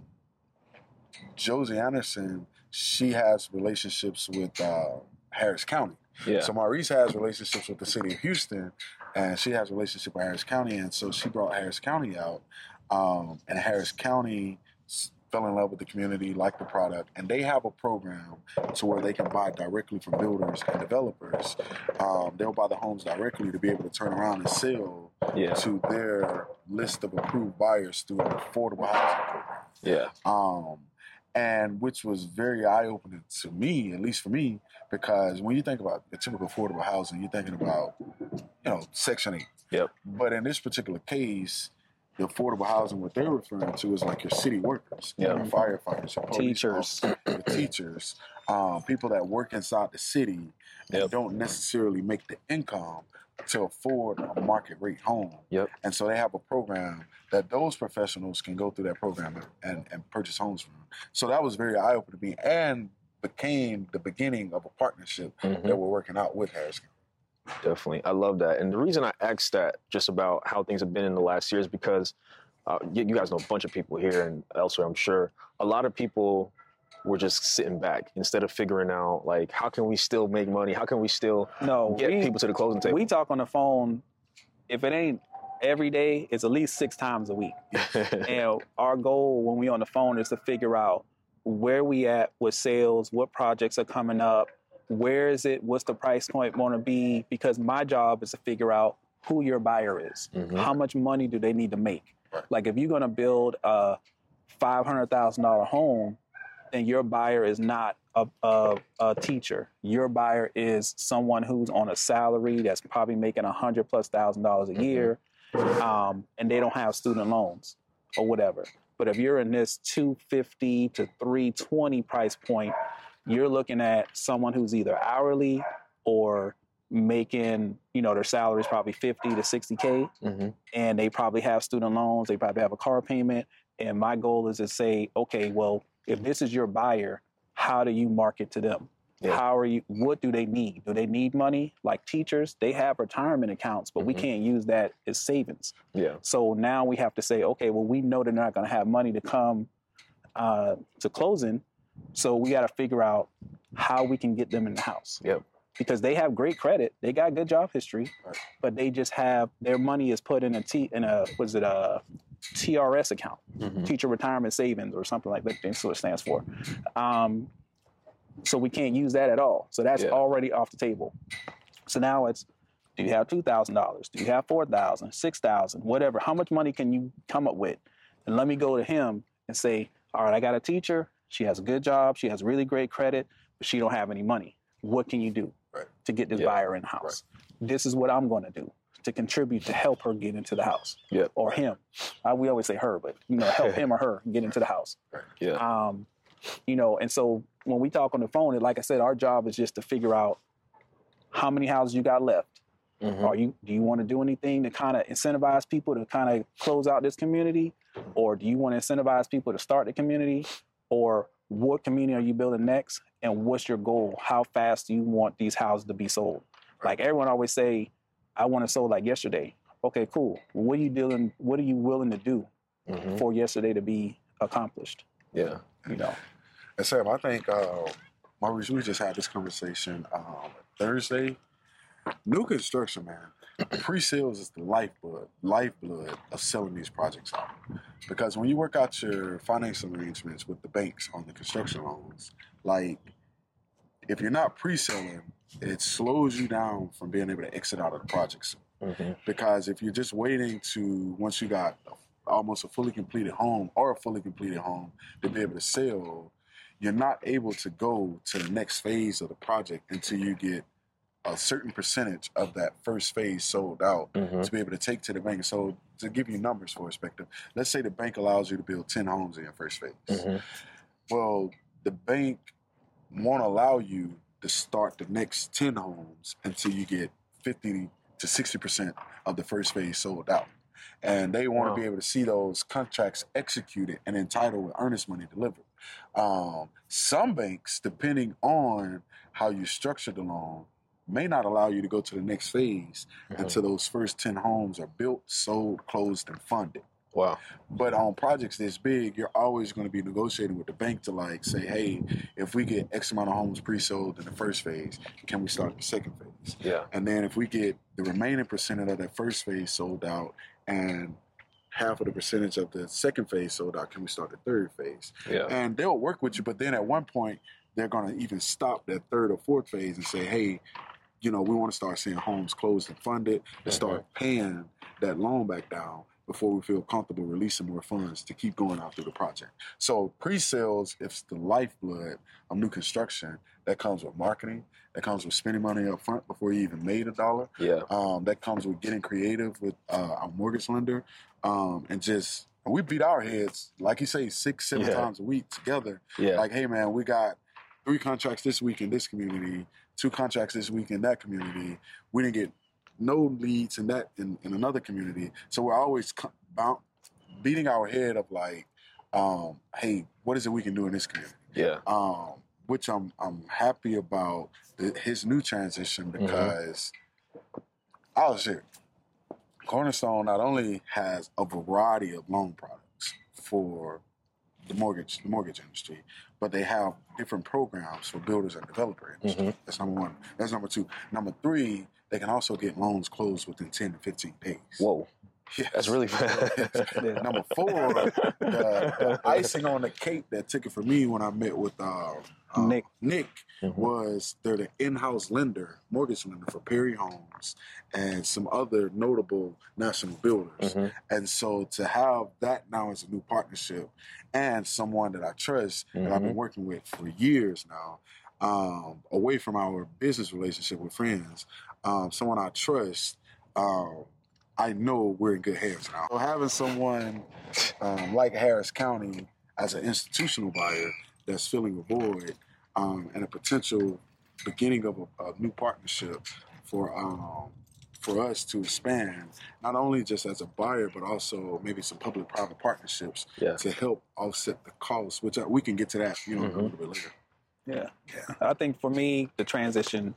Josie Anderson, she has relationships with uh, Harris County. Yeah. So Maurice has relationships with the city of Houston, and she has a relationship with Harris County, and so she brought Harris County out, um, and Harris County fell in love with the community, liked the product, and they have a program to where they can buy directly from builders and developers. Um, they'll buy the homes directly to be able to turn around and sell yeah. to their list of approved buyers through an affordable housing program. Yeah. Um, and which was very eye-opening to me, at least for me, because when you think about the typical affordable housing, you're thinking about, you know, Section eight. Yep. But in this particular case, the affordable housing, what they're referring to is like your city workers, yeah. your firefighters, your police teachers, officers, your teachers, um, people that work inside the city and yep. don't necessarily make the income to afford a market rate home. Yep. And so they have a program that those professionals can go through that program and, and, and purchase homes from. So that was very eye-opening to me and became the beginning of a partnership mm-hmm. that we're working out with Harris County. Definitely. I love that. And the reason I asked that just about how things have been in the last year is because uh, you, you guys know a bunch of people here and elsewhere, I'm sure. A lot of people were just sitting back instead of figuring out, like, how can we still make money? How can we still no, get we, people to the closing table? We talk on the phone. If it ain't every day, it's at least six times a week. And our goal when we on the phone is to figure out where we at with sales, what projects are coming up, where is it? What's the price point going to be? Because my job is to figure out who your buyer is. Mm-hmm. How much money do they need to make? Like if you're going to build a five hundred thousand dollars home, then your buyer is not a, a, a teacher. Your buyer is someone who's on a salary that's probably making a hundred plus thousand dollars a mm-hmm. year, um, and they don't have student loans or whatever. But if you're in this two fifty to three twenty price point, you're looking at someone who's either hourly or making, you know, their salary is probably fifty to sixty K, mm-hmm. and they probably have student loans, they probably have a car payment. And my goal is to say, okay, well, if this is your buyer, how do you market to them? Yeah. How are you, what do they need? Do they need money? Like teachers, they have retirement accounts, but mm-hmm. we can't use that as savings. Yeah. So now we have to say, okay, well, we know they're not going to have money to come uh, to closing. So we got to figure out how we can get them in the house. Yep. Because they have great credit, they got good job history, right. but they just have their money is put in a T in a what is it a T R S account, mm-hmm. Teacher Retirement Savings or something like that. That's what it stands for. Um, so we can't use that at all. So that's yeah. already off the table. So now it's Do you have two thousand dollars? Do you have four thousand dollars, six thousand dollars, whatever? How much money can you come up with? And let me go to him and say, all right, I got a teacher. She has a good job. She has really great credit, but she don't have any money. What can you do Right. to get this Yeah. buyer in the house? This is what I'm going to do to contribute to help her get into the house. Yeah. Or him. Uh, we always say her, but, you know, help him or her get into the house. Yeah. Um, you know, and so when we talk on the phone, like I said, our job is just to figure out how many houses you got left. Mhm. Are you do you want to do anything to kind of incentivize people to kind of close out this community, or do you want to incentivize people to start the community, or what community are you building next, and what's your goal? How fast do you want these houses to be sold? Like everyone always say, I want it sold like yesterday. Okay, cool. What are you doing? What are you willing to do Mhm. for yesterday to be accomplished? Yeah. You know. And Sam, I think, uh, Maurice, we just had this conversation um, Thursday. New construction, man. Pre-sales is the lifeblood, lifeblood of selling these projects out. Because when you work out your financing arrangements with the banks on the construction loans, like if you're not pre-selling, it slows you down from being able to exit out of the projects. Mhm. Because if you're just waiting to, once you got almost a fully completed home or a fully completed home to be able to sell, you're not able to go to the next phase of the project until you get a certain percentage of that first phase sold out Mhm. to be able to take to the bank. So to give you numbers for perspective, let's say the bank allows you to build ten homes in your first phase. Mhm. Well, the bank won't allow you to start the next ten homes until you get fifty to sixty percent of the first phase sold out. And they want Wow. to be able to see those contracts executed and entitled with earnest money delivered. Um, some banks, depending on how you structure the loan, may not allow you to go to the next phase Mhm. until those first ten homes are built, sold, closed, and funded. Wow. But on projects this big, you're always going to be negotiating with the bank to like say, hey, if we get X amount of homes pre-sold in the first phase, can we start the second phase? Yeah. And then if we get the remaining percentage of that first phase sold out and half of the percentage of the second phase sold out, can we start the third phase? Yeah. And they'll work with you, but then at one point, they're going to even stop that third or fourth phase and say, hey, you know, we want to start seeing homes closed and funded and start paying that loan back down before we feel comfortable releasing more funds to keep going out through the project. So pre-sales, it's the lifeblood of new construction. That comes with marketing. That comes with spending money up front before you even made a dollar. Yeah. Um, that comes with getting creative with uh, our mortgage lender um, and just, we beat our heads, like you say, six, seven Yeah. times a week together. Yeah. Like, hey, man, we got three contracts this week in this community, two contracts this week in that community. We didn't get no leads in that in, in another community. So we're always co- bound, beating our head of like, um, hey, what is it we can do in this community? Yeah. Um, which I'm I'm happy about the, his new transition because I'll share. Cornerstone not only has a variety of loan products for the mortgage the mortgage industry, but they have different programs for builders and developer industry. Mhm. That's number one. That's number two. Number three, they can also get loans closed within ten to fifteen days. Whoa. Yes. That's really fast. Number four, the, the icing on the cake that took it for me when I met with uh, uh, Nick. Nick Mhm. was they're the in-house lender, mortgage lender for Perry Homes and some other notable national builders. Mhm. And so to have that now as a new partnership and someone that I trust that I've been working with for years now, um, away from our business relationship with friends, um, someone I trust, um, I know we're in good hands now. So having someone um, like Harris County as an institutional buyer that's filling a void um, and a potential beginning of a, a new partnership for um, for us to expand, not only just as a buyer, but also maybe some public-private partnerships Yeah. to help offset the costs, which I, we can get to that you know, a little bit later. Yeah. I think for me, the transition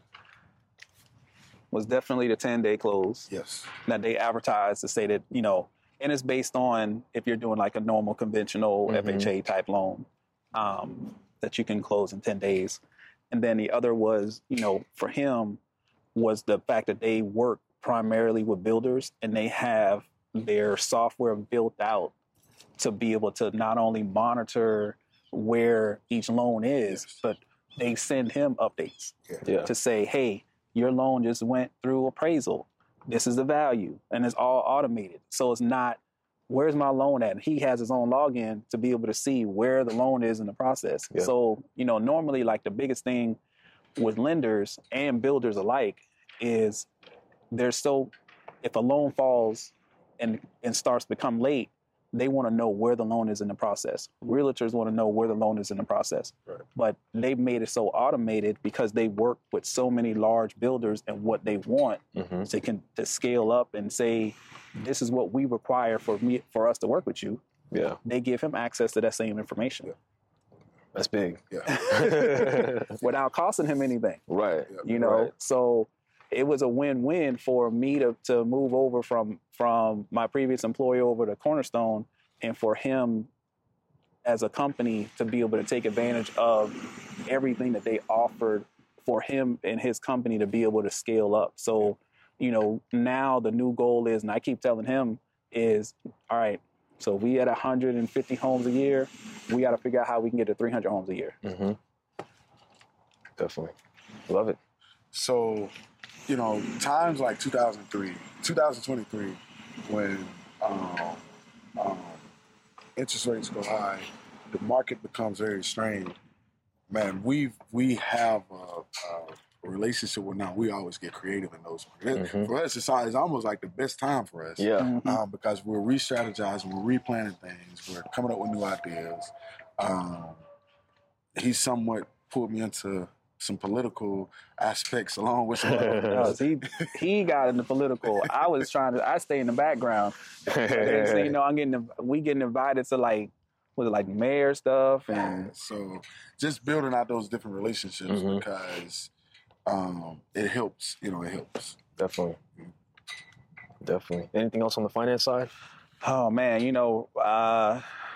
was definitely the ten-day close. Yes. That they advertised to say that, you know, and it's based on if you're doing like a normal conventional Mhm. F H A type loan um, that you can close in ten days. And then the other was, you know, for him was the fact that they work primarily with builders and they have their software built out to be able to not only monitor where each loan is, Yes. but they send him updates Yeah. to say, hey, your loan just went through appraisal. this is the value, and it's all automated. So it's not, where's my loan at? He has his own login to be able to see where the loan is in the process. Yeah. So, you know, normally like the biggest thing with lenders and builders alike is there's so, if a loan falls and, and starts to become late, they want to know where the loan is in the process. Realtors want to know where the loan is in the process. Right. But they've made it so automated because they work with so many large builders and what they want Mm-hmm. to can to scale up and say, this is what we require for me for us to work with you. Yeah, They give him access to that same information that's big. Yeah. without costing him anything. Right. You know, Right. so it was a win-win for me to to move over from from my previous employer over to Cornerstone, and for him as a company to be able to take advantage of everything that they offered for him and his company to be able to scale up. So, you know, now the new goal is, and I keep telling him, is, all right, so we at one hundred fifty homes a year, we got to figure out how we can get to three hundred homes a year. Mm-hmm. Definitely. Love it. So, you know, times like two thousand three, two thousand twenty-three, when um, um, interest rates go high, the market becomes very strained. Man, we we have a, a relationship where now we always get creative in those. Mhm. For us, it's, it's almost like the best time for us. Yeah. Mhm. Um, because we're re-strategizing, we're replanning things, we're coming up with new ideas. Um, he somewhat pulled me into some political aspects along with some other Because he he got into political. I was trying to. I stay in the background. And so, you know, I'm getting we getting invited to like was it like mayor stuff and And so just building out those different relationships Mhm. because um, it helps, you know, it helps. Definitely. Definitely. Anything else on the finance side? oh man, you know, uh,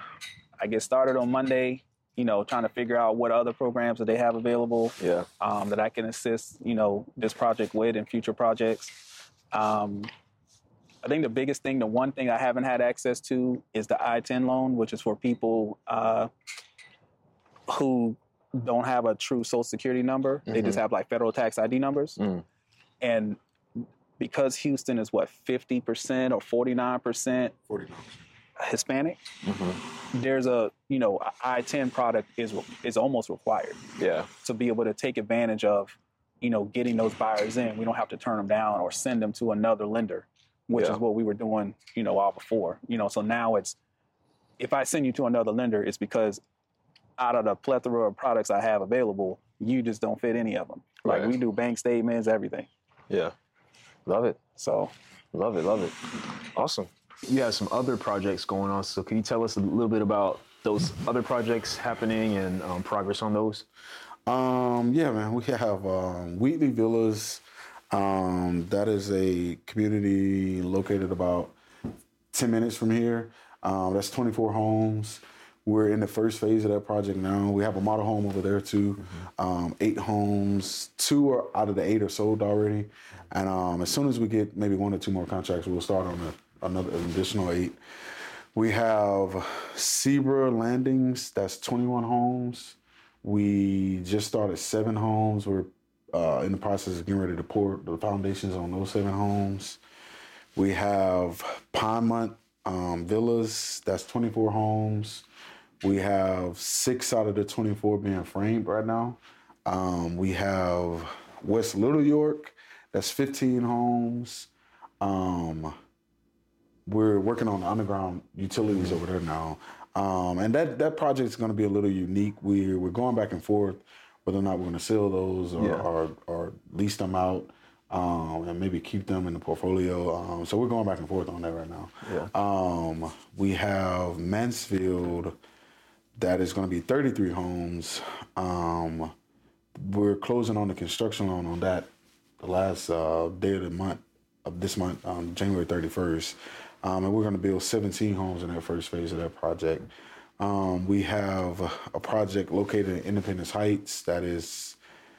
I get started on Monday. You know, trying to figure out what other programs that they have available Yeah. um, that I can assist. You know, this project with and future projects. Um, I think the biggest thing, the one thing I haven't had access to is the I ten loan, which is for people uh, who don't have a true social security number. They just have like federal tax I D numbers. Mm. And because Houston is what, fifty percent or forty-nine percent forty dollars. Hispanic, Mm-hmm. there's a, you know, I ten product is is almost required Yeah. to be able to take advantage of, you know, getting those buyers in. We don't have to turn them down or send them to another lender, which Yeah. is what we were doing, you know, all before. You know, so now it's, if I send you to another lender, it's because out of the plethora of products I have available, you just don't fit any of them. Like Right. we do bank statements, everything. Yeah. Love it. So Love it. Love it. Awesome. You have some other projects going on. So can you tell us a little bit about those other projects happening and um, progress on those? Um, yeah, man, we have um, Wheatley Villas. Um, that is a community located about ten minutes from here. Um, that's twenty-four homes. We're in the first phase of that project now. We have a model home over there too. Um, eight homes. Two are out of the eight are sold already. And um, as soon as we get maybe one or two more contracts, we'll start on a, another an additional eight. We have Zebra Landings. That's twenty-one homes. We just started seven homes. We're uh, in the process of getting ready to pour the foundations on those seven homes. We have Pinemont um, Villas. That's twenty-four homes. We have six out of the twenty-four being framed right now. Um, we have West Little York. That's fifteen homes. Um, we're working on the underground utilities over there now. Um, and that, that project is going to be a little unique. We're, we're going back and forth whether or not we're going to sell those or, Yeah. or, or lease them out um, and maybe keep them in the portfolio. Um, so we're going back and forth on that right now. Yeah. Um, we have Mansfield that is going to be thirty-three homes. Um, we're closing on the construction loan on that the last uh, day of the month, of this month, um, January thirty-first. Um, and we're going to build seventeen homes in that first phase of that project. Um, we have a project located in Independence Heights that is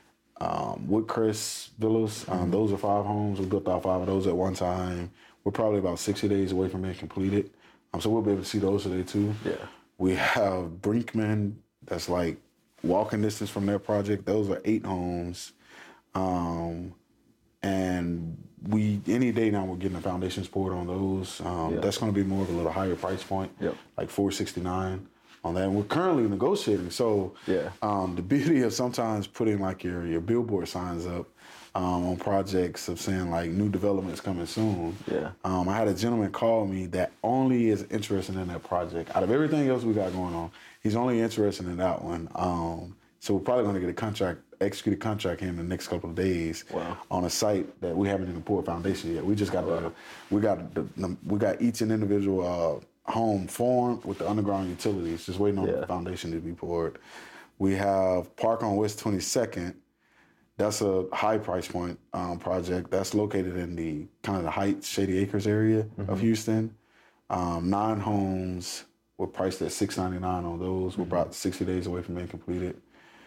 um, Woodcrest Villas. Um, those are five homes. We built all five of those at one time. We're probably about sixty days away from being completed. Um, so we'll be able to see those today too. Yeah. We have Brinkman, that's like walking distance from their project. Those are eight homes. Um, and we any day now we're getting the foundations poured on those. Um, Yeah. That's going to be more of a little higher price point, Yep. like four sixty-nine on that. And we're currently negotiating. So Yeah. um, the beauty of sometimes putting like your, your billboard signs up um, on projects of saying like new developments coming soon. Yeah. Um, I had a gentleman call me that only is interested in that project. Out of everything else we got going on, he's only interested in that one. Um, so we're probably going to get a contract, execute a contract here in the next couple of days. Wow. On a site that we haven't even poured foundation yet. We just got the, we got the, the, we got each and individual uh, home formed with the underground utilities, just waiting on Yeah. the foundation to be poured. We have Park on West twenty-second. That's a high price point um, project. That's located in the kind of the Heights, Shady Acres area Mm-hmm. of Houston. Um, nine homes were priced at six ninety-nine on those. Mm-hmm. We're about sixty days away from being completed.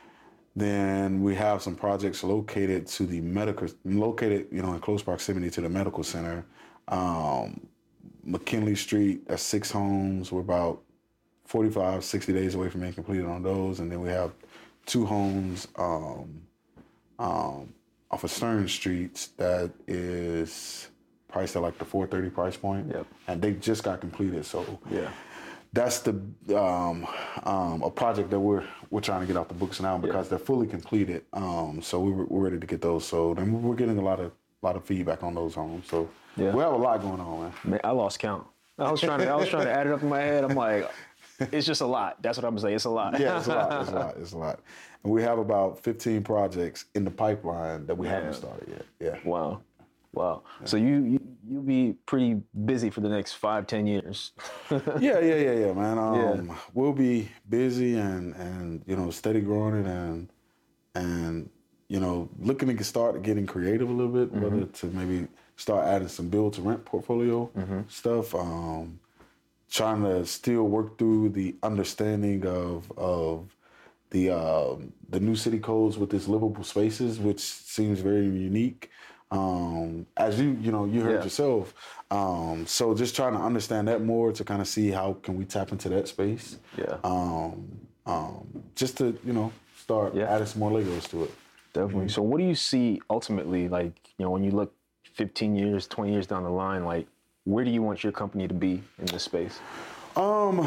Then we have some projects located to the medical, located, you know, in close proximity to the medical center. Um, McKinley Street, that's six homes. We're about forty-five, sixty days away from being completed on those. And then we have two homes um, um, off of Stern Street that is priced at like the four thirty price point. Yep. And they just got completed. So Yeah. that's the um, um, a project that we're we're trying to get off the books now because Yeah. they're fully completed. Um, so we we're, we're ready to get those sold, and we're getting a lot of lot of feedback on those homes. So Yeah. we have a lot going on, man. Man, I lost count. I was trying to I was trying to add it up in my head. I'm like, it's just a lot. That's what I'm saying. It's a lot. Yeah, it's a lot. It's a lot. It's a lot. And we have about fifteen projects in the pipeline that we Man. haven't started yet. Yeah. Wow. Wow. So you, you you'll be pretty busy for the next five, ten years. yeah, yeah, yeah, yeah, man. Um, Yeah. We'll be busy and and you know steady growing it and and you know looking to get start getting creative a little bit, whether to maybe start adding some build to rent portfolio stuff. Um, trying to still work through the understanding of of the um, the new city codes with this livable spaces, which seems very unique. Um, as you, you know, you heard Yeah. yourself. Um, so just trying to understand that more to kind of see how can we tap into that space. Yeah. Um, um, just to, you know, start Yeah. adding some more Legos to it. Definitely. So what do you see ultimately, like, you know, when you look fifteen years, twenty years down the line, like, where do you want your company to be in this space? Um,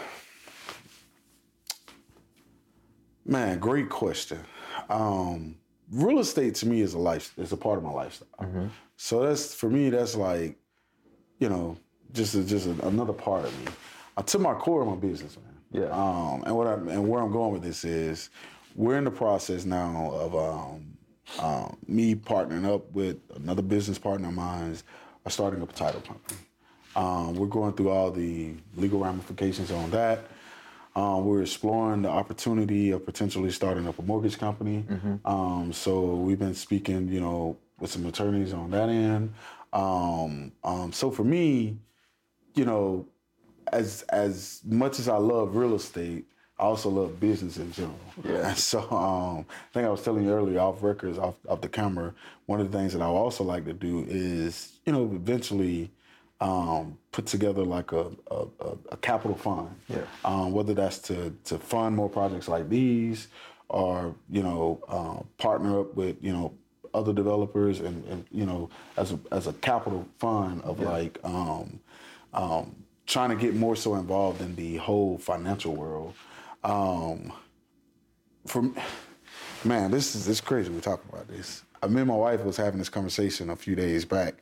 man, great question. Um, real estate to me is a life, is a part of my lifestyle. So that's, for me, that's like, you know, just a, just a, another part of me. Uh, to my core, I'm a businessman. Yeah. Um, and what I and where I'm going with this is, we're in the process now of um, um, me partnering up with another business partner of mine, are starting up a title company. Um, we're going through all the legal ramifications on that. Um, we're exploring the opportunity of potentially starting up a mortgage company. Um, so we've been speaking, you know, with some attorneys on that end. Um, um, so for me, you know, as as much as I love real estate, I also love business in general. Yeah. And so um, I think I was telling you earlier, off records, off, off the camera, one of the things that I would also like to do is, you know, eventually um, put together like a, a, a capital fund. Yeah. Um, whether that's to, to fund more projects like these or, you know, uh, partner up with, you know, other developers and, and you know, as a, as a capital fund of Yeah. like um, um, trying to get more so involved in the whole financial world. Um, for man, this is it's crazy we're talking about this. I me and my wife was having this conversation a few days back.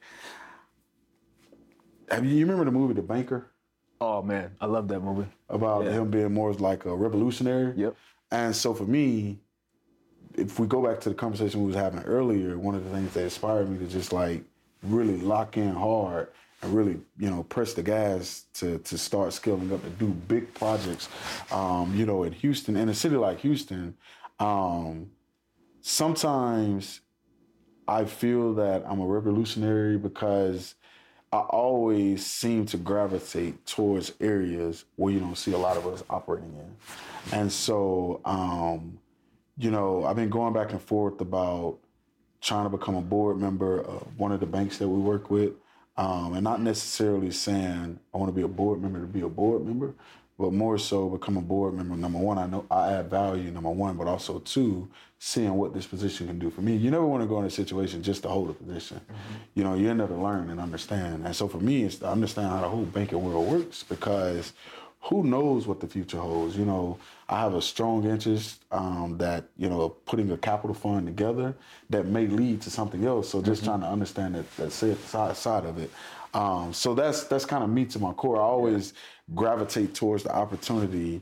Have you, you remember the movie The Banker? Oh man, I love that movie. About Yeah. him being more like a revolutionary? Yep. And so for me, if we go back to the conversation we was having earlier, one of the things that inspired me to just like really lock in hard and really, you know, press the gas to to start scaling up to do big projects, um, you know, in Houston, in a city like Houston, um, sometimes I feel that I'm a revolutionary because I always seem to gravitate towards areas where you don't see a lot of us operating in. And so, um, you know, I've been going back and forth about trying to become a board member of one of the banks that we work with. Um, and not necessarily saying I want to be a board member to be a board member, but more so become a board member. Number one, I know I add value, number one, but also two, seeing what this position can do for me. You never want to go in a situation just to hold a position. Mm-hmm. You know, you end up to learn and understand. And so for me, it's to understand how the whole banking world works, because who knows what the future holds. You know, I have a strong interest um, that, you know, putting a capital fund together that may lead to something else. So just mm-hmm. trying to understand that, that side, side of it. Um, so that's that's kind of me to my core. I always yeah. gravitate towards the opportunity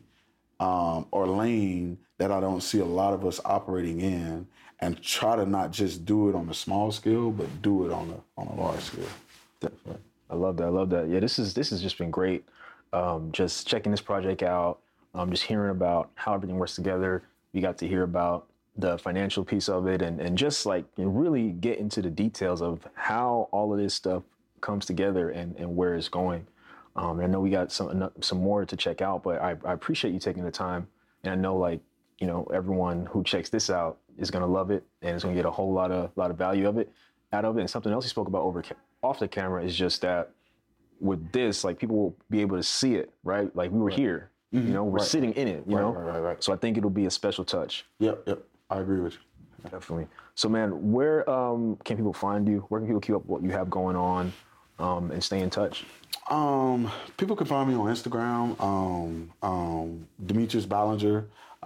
um, or lane that I don't see a lot of us operating in, and try to not just do it on a small scale, but do it on a on a large scale. Definitely. I love that. I love that. Yeah, this is this has just been great. Um, just checking this project out, um, just hearing about how everything works together. We got to hear about the financial piece of it, and, and just like you know, really get into the details of how all of this stuff comes together and, and where it's going. Um, and I know we got some some more to check out, but I, I appreciate you taking the time. And I know like, you know, everyone who checks this out is going to love it and is going to get a whole lot of lot of value of it out of it. And something else you spoke about over off the camera is just that with this, like people will be able to see it, right? Like we were right. here, mm-hmm. you know, we're right. sitting in it, you right, know? Right, right, right. So I think it'll be a special touch. Yep, yep. I agree with you. Definitely. So man, where um, can people find you? Where can people keep up what you have going on um, and stay in touch? Um, people can find me on Instagram, um, um, Demetrius Ballinger,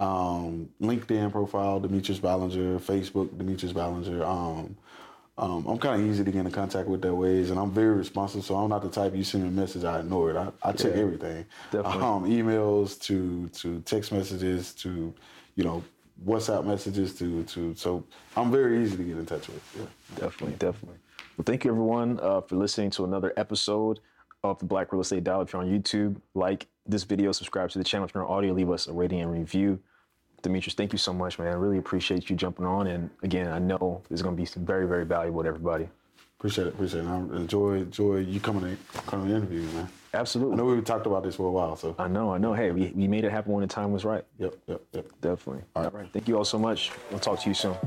um, LinkedIn profile, Demetrius Ballinger, Facebook, Demetrius Ballinger. Um, um, I'm kind of easy to get in contact with that ways, and I'm very responsive, so I'm not the type you send me a message, I ignore it. I, I check yeah, everything. Definitely. Um, emails to, to text messages to, you know, WhatsApp messages to, to, so I'm very easy to get in touch with. Yeah. Definitely, definitely. Well, thank you everyone uh, for listening to another episode of the Black Real Estate Dialogue. If you're on YouTube, like this video, subscribe to the channel. If you're on audio, leave us a rating and review. Demetrius, thank you so much, man. I really appreciate you jumping on. And again, I know this is going to be very, very valuable to everybody. Appreciate it, appreciate it. I enjoy, enjoy you coming to, coming to interview, man. Absolutely. I know we've talked about this for a while, so. I know, I know. Hey, we, we made it happen when the time was right. Yep, yep, yep. Definitely. All right. All right. Thank you all so much. We'll talk to you soon.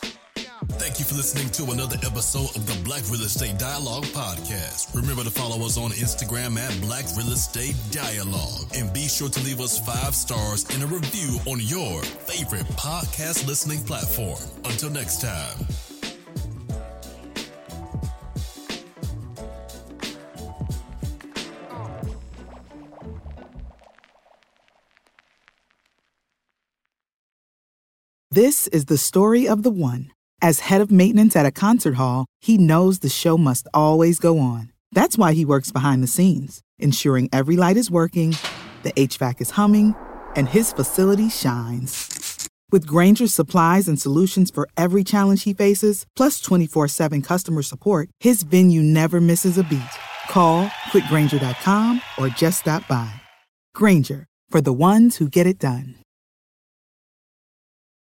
Thank you for listening to another episode of the Black Real Estate Dialogue podcast. Remember to follow us on Instagram at Black Real Estate Dialogue. And be sure to leave us five stars and a review on your favorite podcast listening platform. Until next time. This is the story of the one. As head of maintenance at a concert hall, he knows the show must always go on. That's why he works behind the scenes, ensuring every light is working, the H V A C is humming, and his facility shines. With Grainger's supplies and solutions for every challenge he faces, plus twenty-four seven customer support, his venue never misses a beat. Call quick grainger dot com or just stop by. Grainger, for the ones who get it done.